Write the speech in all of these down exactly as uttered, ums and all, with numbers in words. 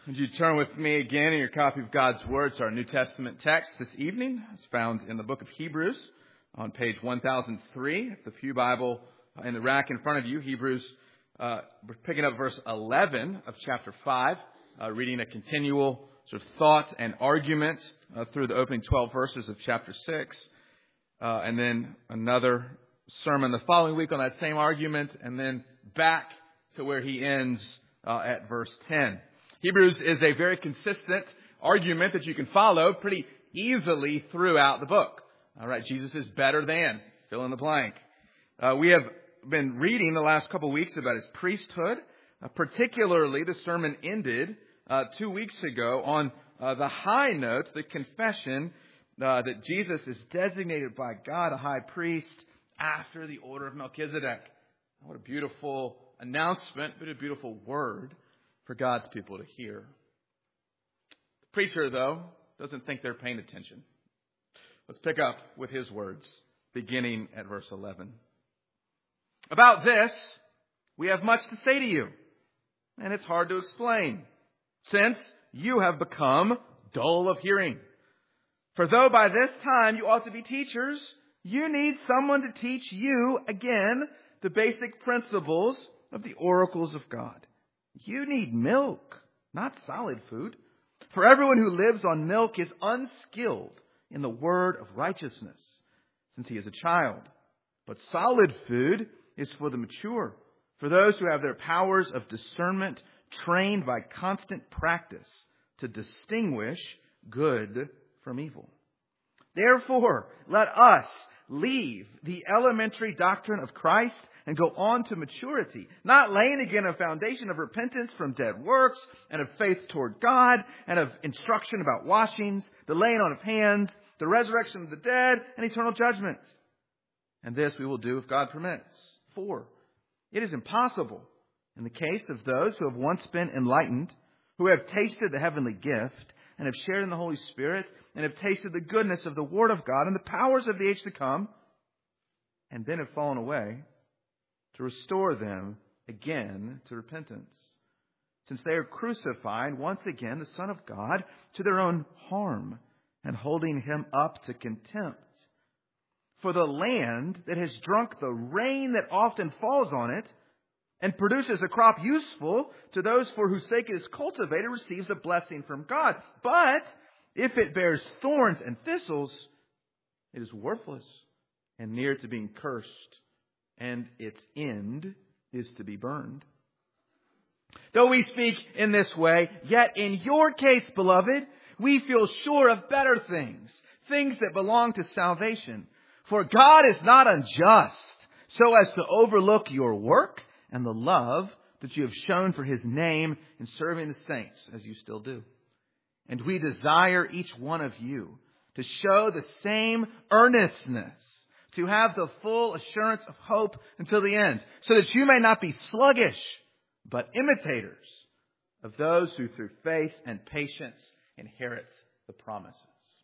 Would you turn with me again in your copy of God's Word to our New Testament text this evening? It's found in the book of Hebrews on page one thousand three, the Pew Bible in the rack in front of you. Hebrews, uh, we're picking up verse eleven of chapter five, uh, reading a continual sort of thought and argument uh, through the opening twelve verses of chapter six, uh, and then another sermon the following week on that same argument, and then back to where he ends uh, at verse ten. Hebrews is a very consistent argument that you can follow pretty easily throughout the book. All right, Jesus is better than, fill in the blank. Uh, we have been reading the last couple of weeks about his priesthood. Uh, particularly, the sermon ended uh, two weeks ago on uh, the high note, the confession uh, that Jesus is designated by God a high priest after the order of Melchizedek. What a beautiful announcement, but a beautiful word for God's people to hear. The preacher, though, doesn't think they're paying attention. Let's pick up with his words, beginning at verse eleven. About this, we have much to say to you, and it's hard to explain, since you have become dull of hearing. For though by this time you ought to be teachers, you need someone to teach you again the basic principles of the oracles of God. You need milk, not solid food. For everyone who lives on milk is unskilled in the word of righteousness, since he is a child. But solid food is for the mature, for those who have their powers of discernment trained by constant practice to distinguish good from evil. Therefore, let us leave the elementary doctrine of Christ and go on to maturity, not laying again a foundation of repentance from dead works and of faith toward God and of instruction about washings, the laying on of hands, the resurrection of the dead, and eternal judgment. And this we will do if God permits. For it is impossible in the case of those who have once been enlightened, who have tasted the heavenly gift and have shared in the Holy Spirit and have tasted the goodness of the Word of God and the powers of the age to come, and then have fallen away, to restore them again to repentance, since they are crucifying once again the Son of God to their own harm and holding him up to contempt. For the land that has drunk the rain that often falls on it and produces a crop useful to those for whose sake it is cultivated receives a blessing from God. But if it bears thorns and thistles, it is worthless and near to being cursed, and its end is to be burned. Though we speak in this way, yet in your case, beloved, we feel sure of better things, things that belong to salvation. For God is not unjust, so as to overlook your work and the love that you have shown for his name in serving the saints, as you still do. And we desire each one of you to show the same earnestness, to have the full assurance of hope until the end, so that you may not be sluggish, but imitators of those who through faith and patience inherit the promises.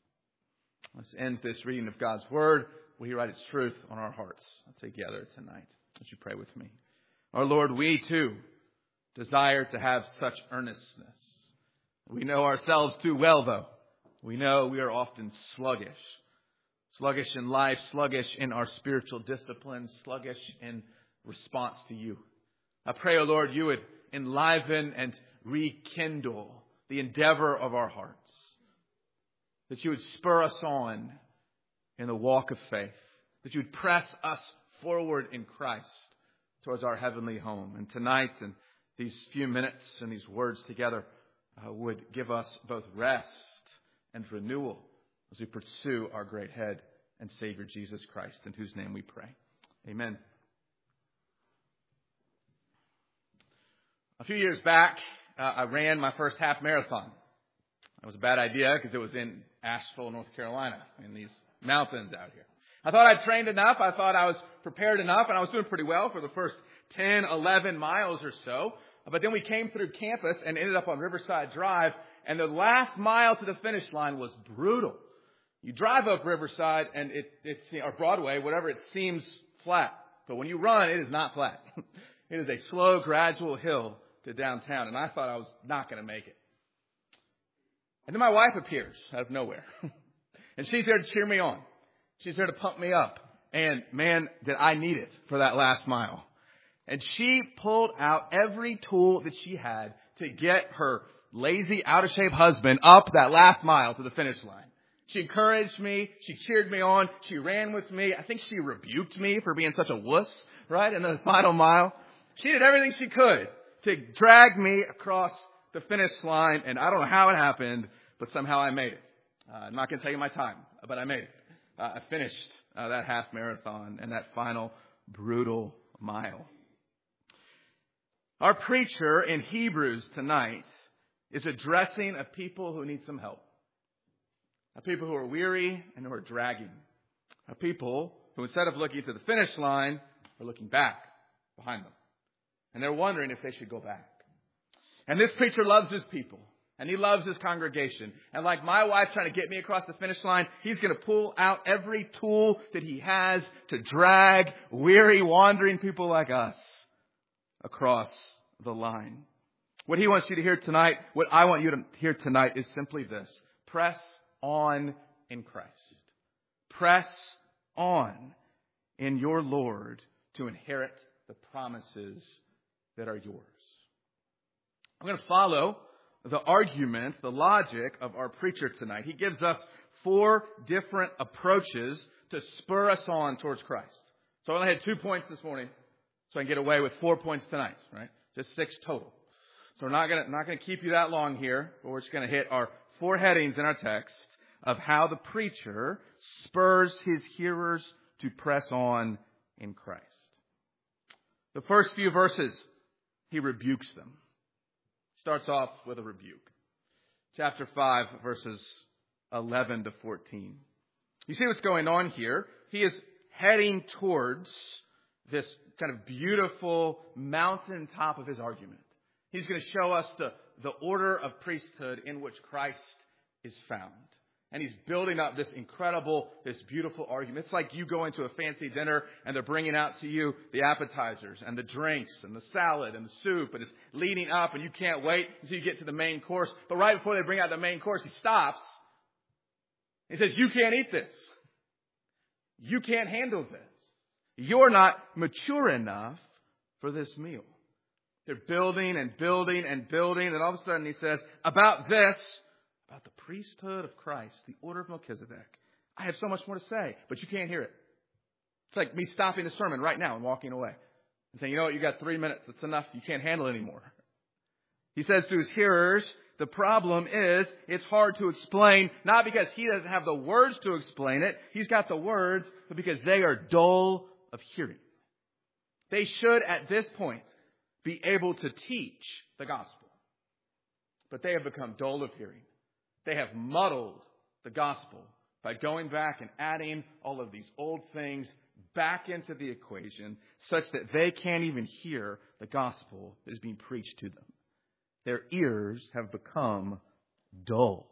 Let's end this reading of God's Word. Will He write its truth on our hearts together tonight? Would you pray with me? Our Lord, we too desire to have such earnestness. We know ourselves too well, though. We know we are often sluggish. Sluggish in life, sluggish in our spiritual disciplines, sluggish in response to you. I pray, O Lord, you would enliven and rekindle the endeavor of our hearts. That you would spur us on in the walk of faith. That you would press us forward in Christ towards our heavenly home. And tonight, and these few minutes and these words together uh, would give us both rest and renewal as we pursue our great head and Savior Jesus Christ, in whose name we pray. Amen. A few years back, uh, I ran my first half marathon. That was a bad idea because it was in Asheville, North Carolina, in these mountains out here. I thought I'd trained enough. I thought I was prepared enough, and I was doing pretty well for the first ten, eleven miles or so. But then we came through campus and ended up on Riverside Drive, and the last mile to the finish line was brutal. You drive up Riverside and it, it's, or Broadway, whatever, it seems flat. But when you run, it is not flat. It is a slow, gradual hill to downtown. And I thought I was not going to make it. And then my wife appears out of nowhere. And she's there to cheer me on. She's there to pump me up. And man, did I need it for that last mile. And she pulled out every tool that she had to get her lazy, out-of-shape husband up that last mile to the finish line. She encouraged me. She cheered me on. She ran with me. I think she rebuked me for being such a wuss, right, in the final mile. She did everything she could to drag me across the finish line. And I don't know how it happened, but somehow I made it. Uh, I'm not going to tell you my time, but I made it. Uh, I finished uh, that half marathon and that final brutal mile. Our preacher in Hebrews tonight is addressing a people who need some help. A people who are weary and who are dragging. A people who, instead of looking to the finish line, are looking back behind them. And they're wondering if they should go back. And this preacher loves his people. And he loves his congregation. And like my wife trying to get me across the finish line, he's going to pull out every tool that he has to drag weary, wandering people like us across the line. What he wants you to hear tonight, what I want you to hear tonight is simply this. Press on in Christ. Press on in your Lord to inherit the promises that are yours. I'm going to follow the argument, the logic of our preacher tonight. He gives us four different approaches to spur us on towards Christ. So I only had two points this morning, so I can get away with four points tonight, right? Just six total. So we're not going to, not going to keep you that long here, but we're just going to hit our four headings in our text of how the preacher spurs his hearers to press on in Christ. The first few verses, he rebukes them. Starts off with a rebuke. Chapter five, verses eleven to fourteen. You see what's going on here? He is heading towards this kind of beautiful mountaintop of his argument. He's going to show us the, the order of priesthood in which Christ is found. And he's building up this incredible, this beautiful argument. It's like you going to a fancy dinner and they're bringing out to you the appetizers and the drinks and the salad and the soup. And it's leading up and you can't wait until you get to the main course. But right before they bring out the main course, he stops. He says, you can't eat this. You can't handle this. You're not mature enough for this meal. They're building and building and building. And all of a sudden he says, about this, about the priesthood of Christ, the order of Melchizedek, I have so much more to say, but you can't hear it. It's like me stopping the sermon right now and walking away and saying, you know what, you got three minutes. That's enough. You can't handle it anymore. He says to his hearers, the problem is it's hard to explain, not because he doesn't have the words to explain it. He's got the words, but because they are dull of hearing. They should, at this point, be able to teach the gospel. But they have become dull of hearing. They have muddled the gospel by going back and adding all of these old things back into the equation such that they can't even hear the gospel that is being preached to them. Their ears have become dull.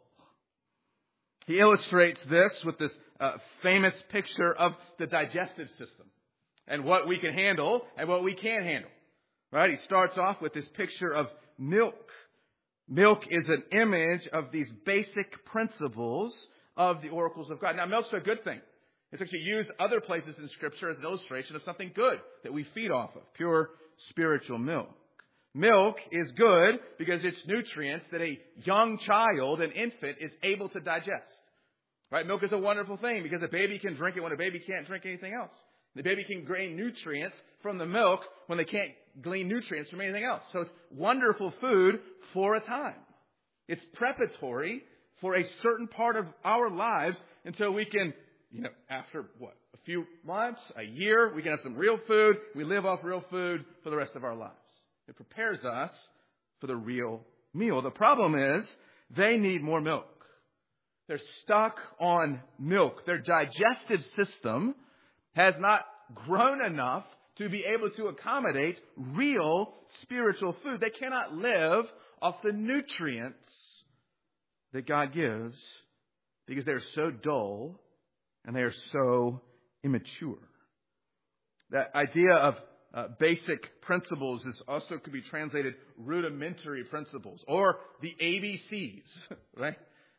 He illustrates this with this uh, famous picture of the digestive system and what we can handle and what we can't handle. Right? He starts off with this picture of milk. Milk is an image of these basic principles of the oracles of God. Now, milk's a good thing. It's actually used other places in Scripture as an illustration of something good that we feed off of, pure spiritual milk. Milk is good because it's nutrients that a young child, an infant, is able to digest. Right? Milk is a wonderful thing because a baby can drink it when a baby can't drink anything else. The baby can gain nutrients from the milk when they can't glean nutrients from anything else. So it's wonderful food for a time. It's preparatory for a certain part of our lives until we can, you know, after what? A few months, a year, we can have some real food. We live off real food for the rest of our lives. It prepares us for the real meal. The problem is they need more milk. They're stuck on milk. Their digestive system has not grown enough to be able to accommodate real spiritual food. They cannot live off the nutrients that God gives because they're so dull and they are so immature. That idea of uh, basic principles is also could be translated rudimentary principles or the A B Cs, right?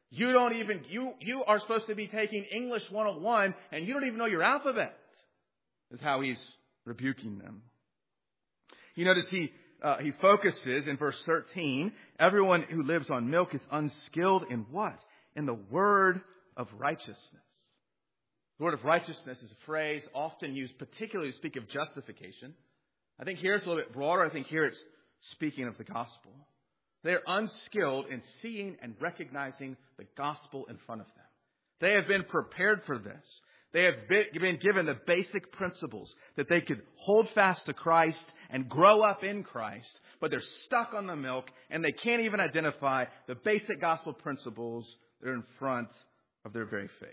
You don't even, you, you are supposed to be taking English one oh one and you don't even know your alphabet, is how he's rebuking them. You notice he, uh, he focuses in verse thirteen, everyone who lives on milk is unskilled in what? In the word of righteousness. The word of righteousness is a phrase often used particularly to speak of justification. I think here it's a little bit broader. I think here it's speaking of the gospel. They're unskilled in seeing and recognizing the gospel in front of them. They have been prepared for this. They have been given the basic principles that they could hold fast to Christ and grow up in Christ, but they're stuck on the milk and they can't even identify the basic gospel principles that are in front of their very face.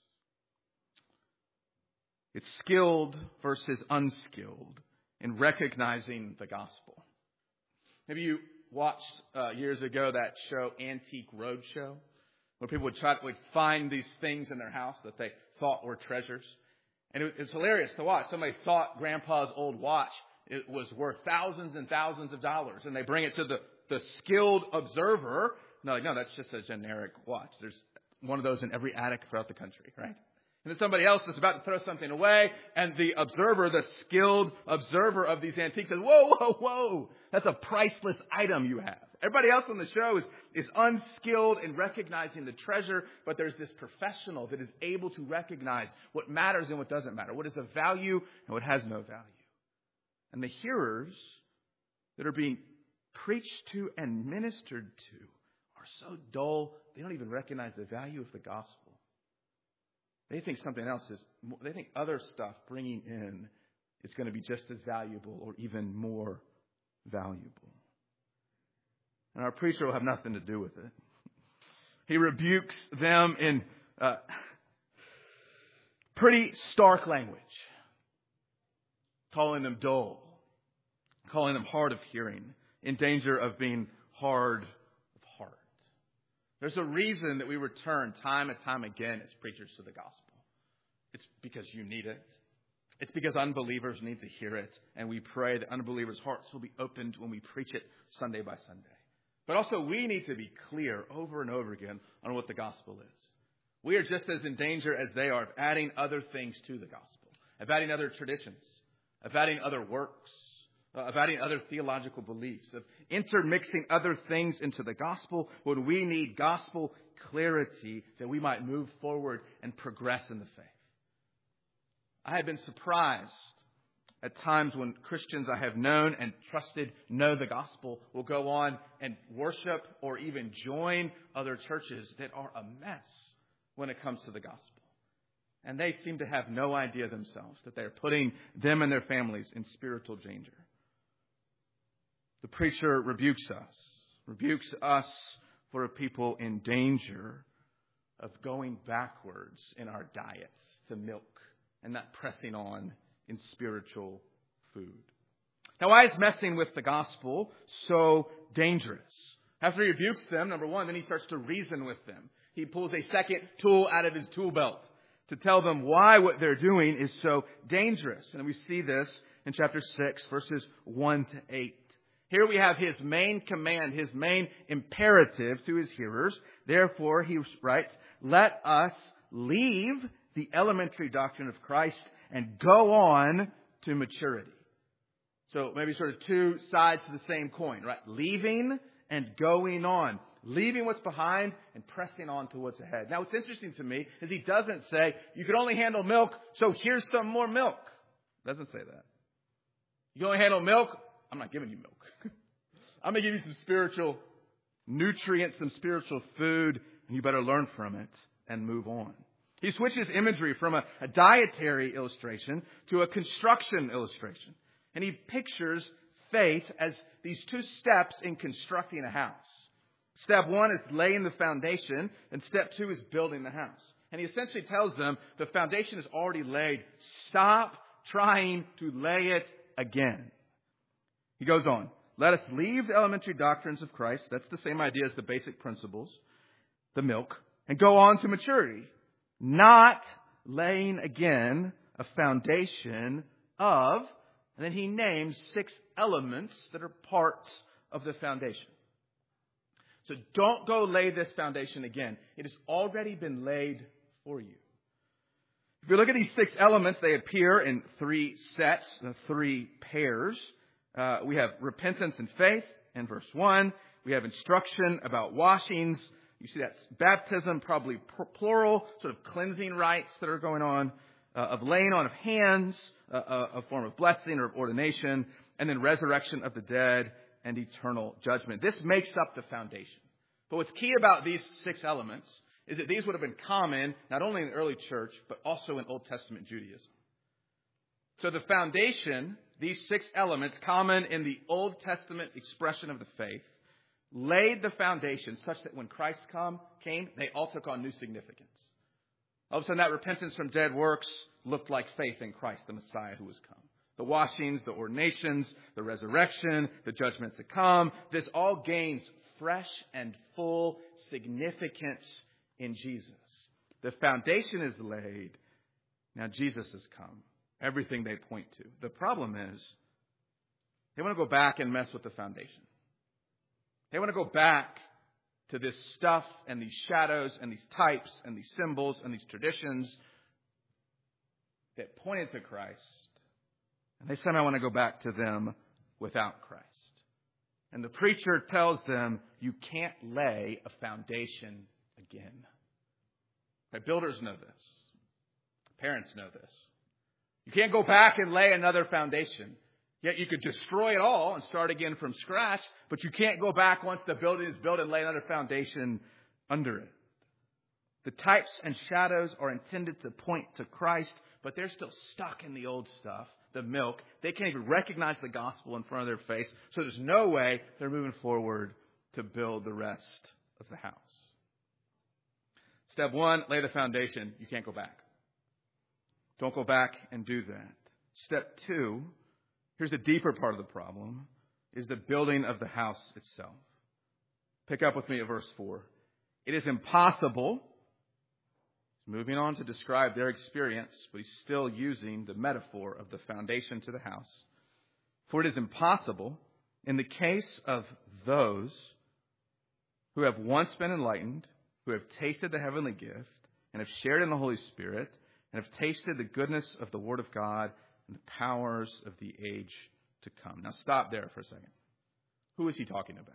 It's skilled versus unskilled in recognizing the gospel. Maybe you watched uh, years ago that show Antique Roadshow, where people would try to would find these things in their house that they thought were treasures. And it, it's hilarious to watch. Somebody thought Grandpa's old watch it was worth thousands and thousands of dollars. And they bring it to the, the skilled observer. And they're like, no, that's just a generic watch. There's one of those in every attic throughout the country, right? And then somebody else is about to throw something away, and the observer, the skilled observer of these antiques says, whoa, whoa, whoa, that's a priceless item you have. Everybody else on the show is, is unskilled in recognizing the treasure, but there's this professional that is able to recognize what matters and what doesn't matter, what is of value and what has no value. And the hearers that are being preached to and ministered to are so dull, they don't even recognize the value of the gospel. They think something else is, they think other stuff bringing in is going to be just as valuable or even more valuable. And our preacher will have nothing to do with it. He rebukes them in uh, pretty stark language, calling them dull, calling them hard of hearing, in danger of being hard of heart. There's a reason that we return time and time again as preachers to the gospel. It's because you need it. It's because unbelievers need to hear it. And we pray that unbelievers' hearts will be opened when we preach it Sunday by Sunday. But also we need to be clear over and over again on what the gospel is. We are just as in danger as they are of adding other things to the gospel, of adding other traditions, of adding other works, of adding other theological beliefs, of intermixing other things into the gospel when we need gospel clarity that we might move forward and progress in the faith. I have been surprised at times when Christians I have known and trusted know the gospel will go on and worship or even join other churches that are a mess when it comes to the gospel. And they seem to have no idea themselves that they are putting them and their families in spiritual danger. The preacher rebukes us, rebukes us for a people in danger of going backwards in our diets to milk and not pressing on in spiritual food. Now, why is messing with the gospel so dangerous? After he rebukes them, number one, then he starts to reason with them. He pulls a second tool out of his tool belt to tell them why what they're doing is so dangerous. And we see this in chapter six, verses one to eight. Here we have his main command, his main imperative to his hearers. Therefore, he writes, let us leave the elementary doctrine of Christ and go on to maturity. So maybe sort of two sides to the same coin, right? Leaving and going on. Leaving what's behind and pressing on to what's ahead. Now, what's interesting to me is he doesn't say, you can only handle milk, so here's some more milk. Doesn't say that. You can only handle milk, I'm not giving you milk. I'm going to give you some spiritual nutrients, some spiritual food, and you better learn from it and move on. He switches imagery from a, a dietary illustration to a construction illustration. And he pictures faith as these two steps in constructing a house. Step one is laying the foundation, and step two is building the house. And he essentially tells them the foundation is already laid. Stop trying to lay it again. He goes on. Let us leave the elementary doctrines of Christ. That's the same idea as the basic principles, the milk, and go on to maturity. Not laying again a foundation of, and then he names six elements that are parts of the foundation. So don't go lay this foundation again. It has already been laid for you. If you look at these six elements, they appear in three sets, three pairs. Uh, we have repentance and faith in verse one. We have instruction about washings. You see that's baptism, probably plural, sort of cleansing rites that are going on, uh, of laying on of hands, uh, a, a form of blessing or of ordination, and then resurrection of the dead and eternal judgment. This makes up the foundation. But what's key about these six elements is that these would have been common not only in the early church, but also in Old Testament Judaism. So the foundation, these six elements common in the Old Testament expression of the faith, laid the foundation such that when Christ come, came, they all took on new significance. All of a sudden, that repentance from dead works looked like faith in Christ, the Messiah who has come. The washings, the ordinations, the resurrection, the judgment to come, this all gains fresh and full significance in Jesus. The foundation is laid. Now Jesus has come. Everything they point to. The problem is, they want to go back and mess with the foundation. They want to go back to this stuff and these shadows and these types and these symbols and these traditions that pointed to Christ. And they somehow want to go back to them without Christ. And the preacher tells them, you can't lay a foundation again. Right? Builders know this. Parents know this. You can't go back and lay another foundation. Yet you could destroy it all and start again from scratch, but you can't go back once the building is built and lay another foundation under it. The types and shadows are intended to point to Christ, but they're still stuck in the old stuff, the milk. They can't even recognize the gospel in front of their face, so there's no way they're moving forward to build the rest of the house. Step one, lay the foundation. You can't go back. Don't go back and do that. Step two, here's the deeper part of the problem, is the building of the house itself. Pick up with me at verse four. It is impossible, moving on to describe their experience, but he's still using the metaphor of the foundation to the house. For it is impossible, in the case of those who have once been enlightened, who have tasted the heavenly gift, and have shared in the Holy Spirit, and have tasted the goodness of the Word of God and the powers of the age to come. Now stop there for a second. Who is he talking about?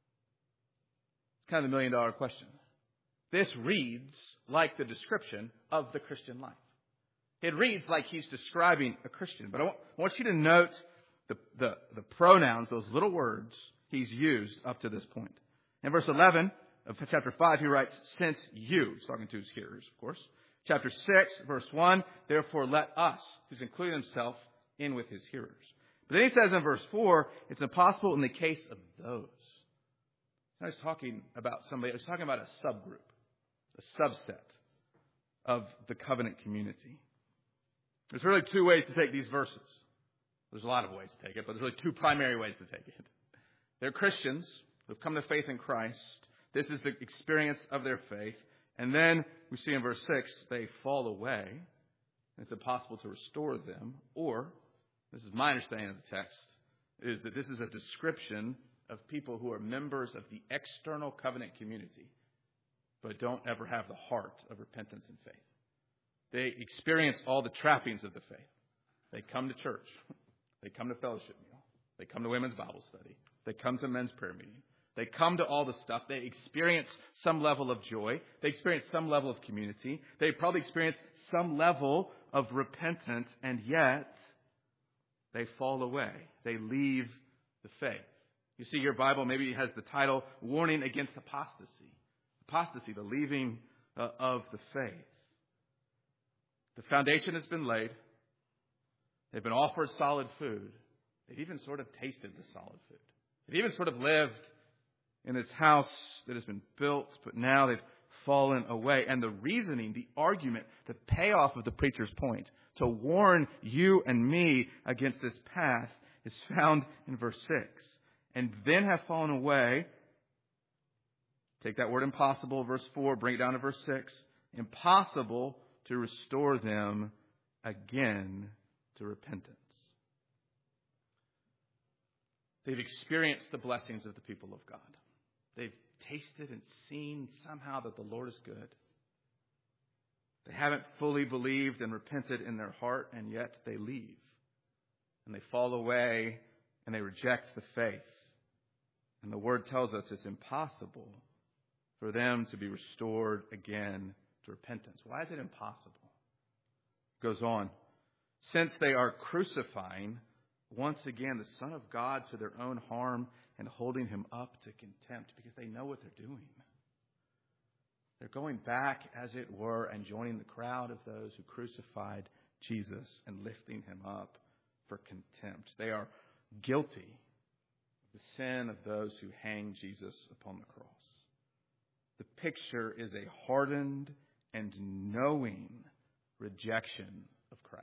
It's kind of the million dollar question. This reads like the description of the Christian life. It reads like he's describing a Christian. But I want, I want you to note the, the, the pronouns, those little words he's used up to this point. In verse eleven of chapter five, he writes, since you, he's talking to his hearers, of course. Chapter six, verse one, therefore let us, who's including himself in with his hearers. But then he says in verse four, it's impossible in the case of those. Now he's talking about somebody, he's talking about a subgroup, a subset of the covenant community. There's really two ways to take these verses. There's a lot of ways to take it, but there's really two primary ways to take it. They're Christians who have come to faith in Christ. This is the experience of their faith. And then we see in verse six, they fall away. And it's impossible to restore them. Or, this is my understanding of the text, is that this is a description of people who are members of the external covenant community, but don't ever have the heart of repentance and faith. They experience all the trappings of the faith. They come to church. They come to fellowship meal. They come to women's Bible study. They come to men's prayer meeting. They come to all the stuff. They experience some level of joy. They experience some level of community. They probably experience some level of repentance, and yet they fall away. They leave the faith. You see, your Bible maybe has the title, Warning Against Apostasy. Apostasy, the leaving uh, of the faith. The foundation has been laid. They've been offered solid food. They've even sort of tasted the solid food. They've even sort of lived in this house that has been built, but now they've fallen away. And the reasoning, the argument, the payoff of the preacher's point to warn you and me against this path is found in verse six. And then have fallen away. Take that word impossible, verse four, bring it down to verse six. Impossible to restore them again to repentance. They've experienced the blessings of the people of God. They've tasted and seen somehow that the Lord is good. They haven't fully believed and repented in their heart, and yet they leave. And they fall away and they reject the faith. And the Word tells us it's impossible for them to be restored again to repentance. Why is it impossible? It goes on. Since they are crucifying once again the Son of God to their own harm and holding him up to contempt because they know what they're doing. They're going back, as it were, and joining the crowd of those who crucified Jesus and lifting him up for contempt. They are guilty of the sin of those who hang Jesus upon the cross. The picture is a hardened and knowing rejection of Christ.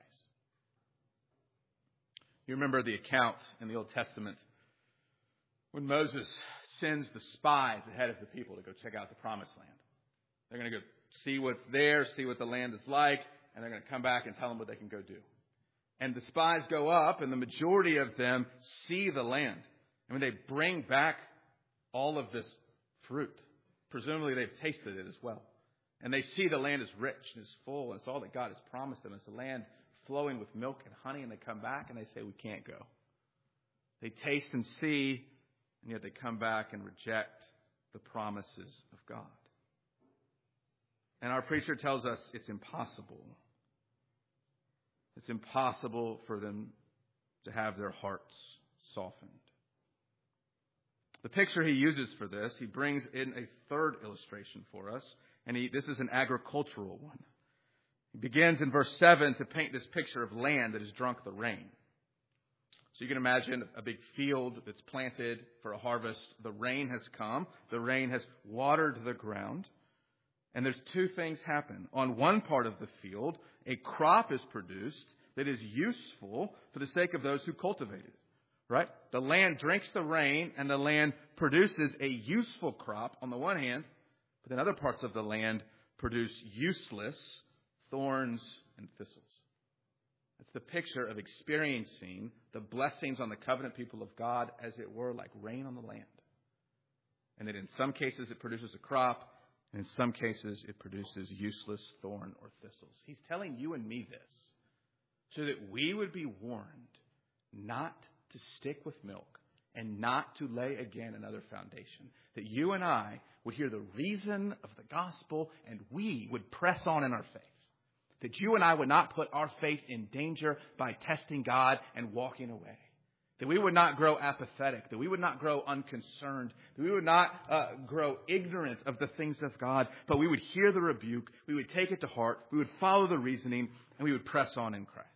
You remember the account in the Old Testament when Moses sends the spies ahead of the people to go check out the Promised Land. They're going to go see what's there, see what the land is like, and they're going to come back and tell them what they can go do. And the spies go up, and the majority of them see the land. I mean, they bring back all of this fruit. Presumably they've tasted it as well. And they see the land is rich and is full, and it's all that God has promised them. It's a land flowing with milk and honey, and they come back and they say, we can't go. They taste and see, and yet they come back and reject the promises of God. And our preacher tells us it's impossible. It's impossible for them to have their hearts softened. The picture he uses for this, he brings in a third illustration for us, and he, this is an agricultural one. He begins in verse seven to paint this picture of land that has drunk the rain. So you can imagine a big field that's planted for a harvest. The rain has come. The rain has watered the ground. And there's two things happen. On one part of the field, a crop is produced that is useful for the sake of those who cultivate it. Right? The land drinks the rain and the land produces a useful crop on the one hand, but then other parts of the land produce useless thorns and thistles. That's the picture of experiencing the blessings on the covenant people of God, as it were, like rain on the land. And that in some cases it produces a crop, and in some cases it produces useless thorn or thistles. He's telling you and me this so that we would be warned not to stick with milk and not to lay again another foundation. That you and I would hear the reason of the gospel and we would press on in our faith. That you and I would not put our faith in danger by testing God and walking away. That we would not grow apathetic. That we would not grow unconcerned. That we would not uh, grow ignorant of the things of God. But we would hear the rebuke. We would take it to heart. We would follow the reasoning. And we would press on in Christ.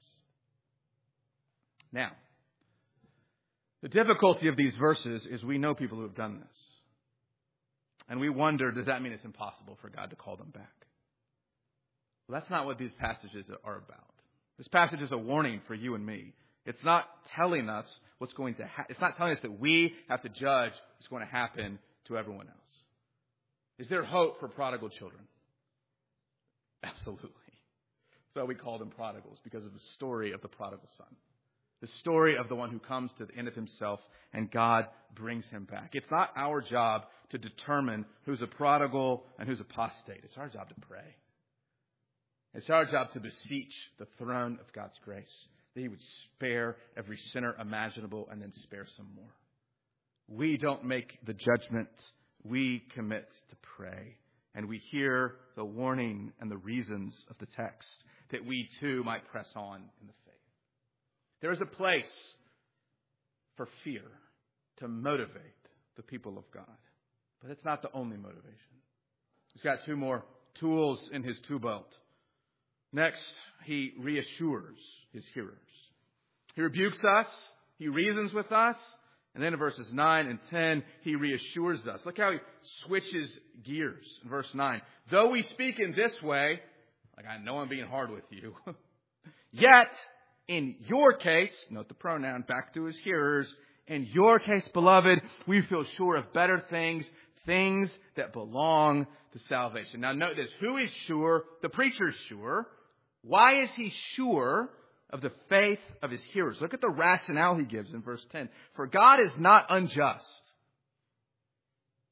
Now, the difficulty of these verses is we know people who have done this. And we wonder, does that mean it's impossible for God to call them back? Well, that's not what these passages are about. This passage is a warning for you and me. It's not telling us what's going to happen. It's not telling us that we have to judge what's going to happen to everyone else. Is there hope for prodigal children? Absolutely. So we call them prodigals because of the story of the prodigal son. The story of the one who comes to the end of himself and God brings him back. It's not our job to determine who's a prodigal and who's apostate. It's our job to pray. It's our job to beseech the throne of God's grace, that he would spare every sinner imaginable and then spare some more. We don't make the judgment. We commit to pray. And we hear the warning and the reasons of the text that we too might press on in the faith. There is a place for fear to motivate the people of God. But it's not the only motivation. He's got two more tools in his tool belt. Next, he reassures his hearers. He rebukes us. He reasons with us. And then in verses nine and ten, he reassures us. Look how he switches gears in verse nine. Though we speak in this way, like I know I'm being hard with you, yet in your case, note the pronoun back to his hearers, in your case, beloved, we feel sure of better things, things that belong to salvation. Now note this, who is sure? The preacher is sure. Why is he sure of the faith of his hearers? Look at the rationale he gives in verse ten. For God is not unjust.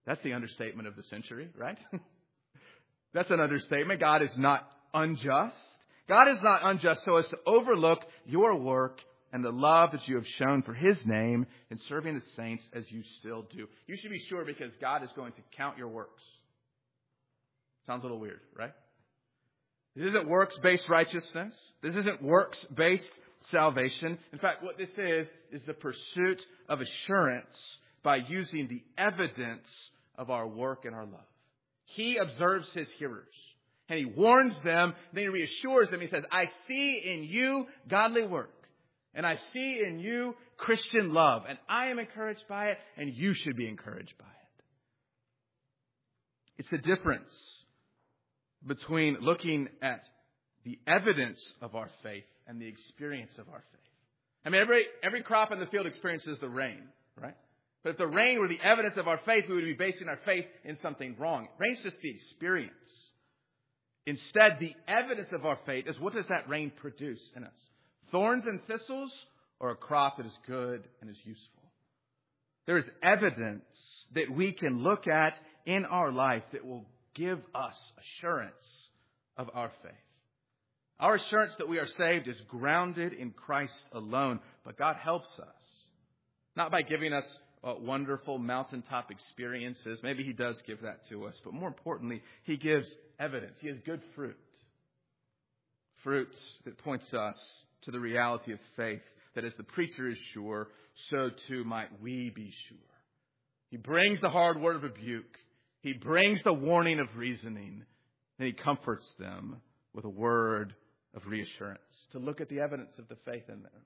That's the understatement of the century, right? That's an understatement. God is not unjust. God is not unjust so as to overlook your work and the love that you have shown for His name in serving the saints as you still do. You should be sure because God is going to count your works. Sounds a little weird, right? This isn't works-based righteousness. This isn't works-based salvation. In fact, what this is, is the pursuit of assurance by using the evidence of our work and our love. He observes His hearers and He warns them, then He reassures them. He says, I see in you godly work and I see in you Christian love and I am encouraged by it and you should be encouraged by it. It's the difference between looking at the evidence of our faith and the experience of our faith. I mean, every every crop in the field experiences the rain, right? But if the rain were the evidence of our faith, we would be basing our faith in something wrong. Rain's just the experience. Instead, the evidence of our faith is what does that rain produce in us? Thorns and thistles or a crop that is good and is useful? There is evidence that we can look at in our life that will give us assurance of our faith. Our assurance that we are saved is grounded in Christ alone. But God helps us. Not by giving us uh, wonderful mountaintop experiences. Maybe He does give that to us. But more importantly, He gives evidence. He has good fruit. Fruit that points us to the reality of faith. That as the preacher is sure, so too might we be sure. He brings the hard word of rebuke. He brings the warning of reasoning. And He comforts them with a word of reassurance. To look at the evidence of the faith in them.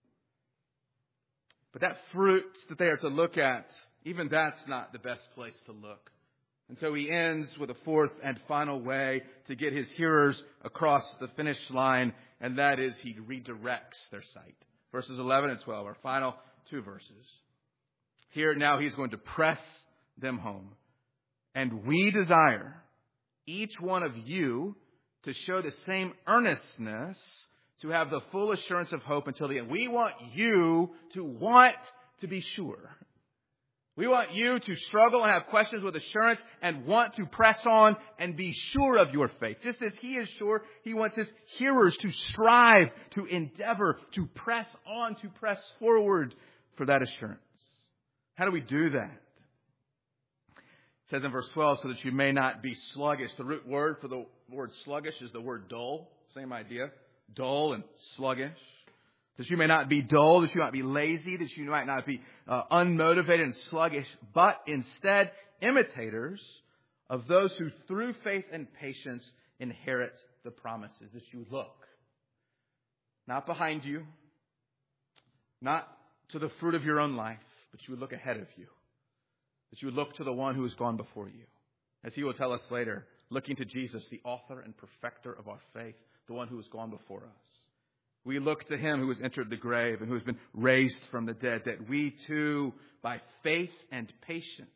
But that fruit that they are to look at, even that's not the best place to look. And so He ends with a fourth and final way to get His hearers across the finish line. And that is He redirects their sight. Verses eleven and twelve, our final two verses. Here now He's going to press them home. And we desire each one of you to show the same earnestness to have the full assurance of hope until the end. We want you to want to be sure. We want you to struggle and have questions with assurance and want to press on and be sure of your faith. Just as He is sure, He wants His hearers to strive, to endeavor, to press on, to press forward for that assurance. How do we do that? It says in verse twelve, so that you may not be sluggish. The root word for the word sluggish is the word dull. Same idea. Dull and sluggish. That you may not be dull, that you might be lazy, that you might not be uh, unmotivated and sluggish, but instead imitators of those who through faith and patience inherit the promises. That you look not behind you, not to the fruit of your own life, but you would look ahead of you. That you would look to the one who has gone before you. As He will tell us later, looking to Jesus, the author and perfecter of our faith, the one who has gone before us. We look to Him who has entered the grave and who has been raised from the dead, that we too, by faith and patience,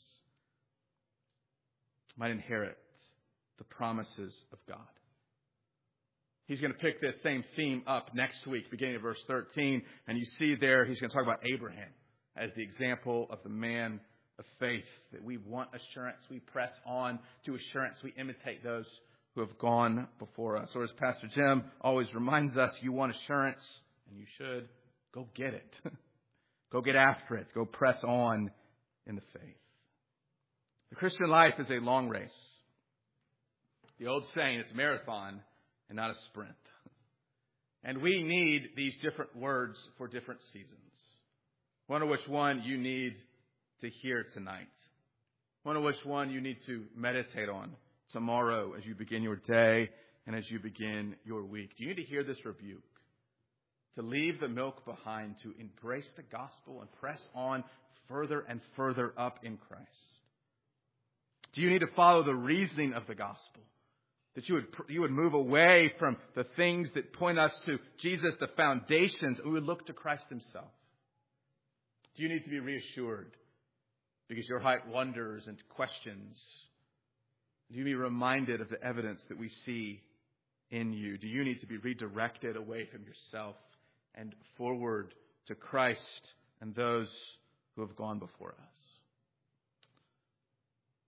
might inherit the promises of God. He's going to pick this same theme up next week, beginning of verse thirteen. And you see there, He's going to talk about Abraham as the example of the man of faith. That we want assurance, we press on to assurance, we imitate those who have gone before us. Or as Pastor Jim always reminds us, you want assurance, and you should, go get it. Go get after it. Go press on in the faith. The Christian life is a long race. The old saying, it's a marathon and not a sprint. And we need these different words for different seasons. One of which one you need to hear tonight. One of which one you need to meditate on tomorrow as you begin your day and as you begin your week. Do you need to hear this rebuke? To leave the milk behind, to embrace the gospel and press on further and further up in Christ? Do you need to follow the reasoning of the gospel? That you would you would move away from the things that point us to Jesus, the foundations, and we would look to Christ Himself? Do you need to be reassured because your heart wonders and questions? Do you be reminded of the evidence that we see in you? Do you need to be redirected away from yourself and forward to Christ and those who have gone before us?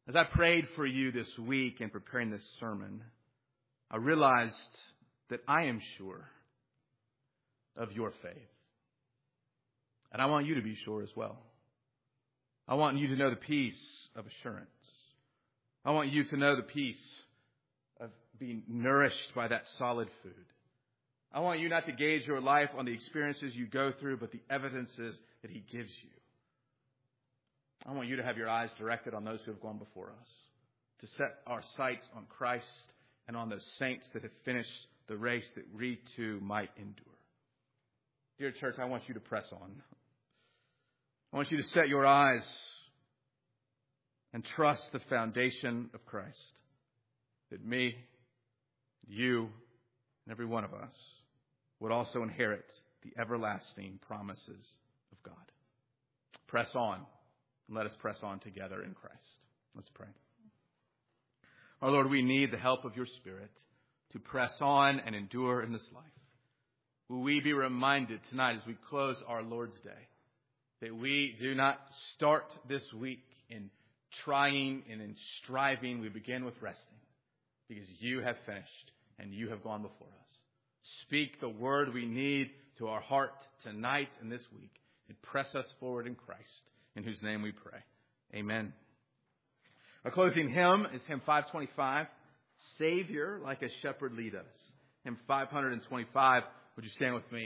As I prayed for you this week in preparing this sermon, I realized that I am sure of your faith. And I want you to be sure as well. I want you to know the peace of assurance. I want you to know the peace of being nourished by that solid food. I want you not to gauge your life on the experiences you go through, but the evidences that He gives you. I want you to have your eyes directed on those who have gone before us, to set our sights on Christ and on those saints that have finished the race that we too might endure. Dear church, I want you to press on. I want you to set your eyes and trust the foundation of Christ, that me, you, and every one of us would also inherit the everlasting promises of God. Press on, and let us press on together in Christ. Let's pray. Our Lord, we need the help of your Spirit to press on and endure in this life. Will we be reminded tonight as we close our Lord's Day that we do not start this week in trying and in striving. We begin with resting because you have finished and you have gone before us. Speak the word we need to our heart tonight and this week and press us forward in Christ, in whose name we pray. Amen. Our closing hymn is hymn five twenty-five, Savior, Like a Shepherd Lead Us. Hymn five twenty-five, would you stand with me?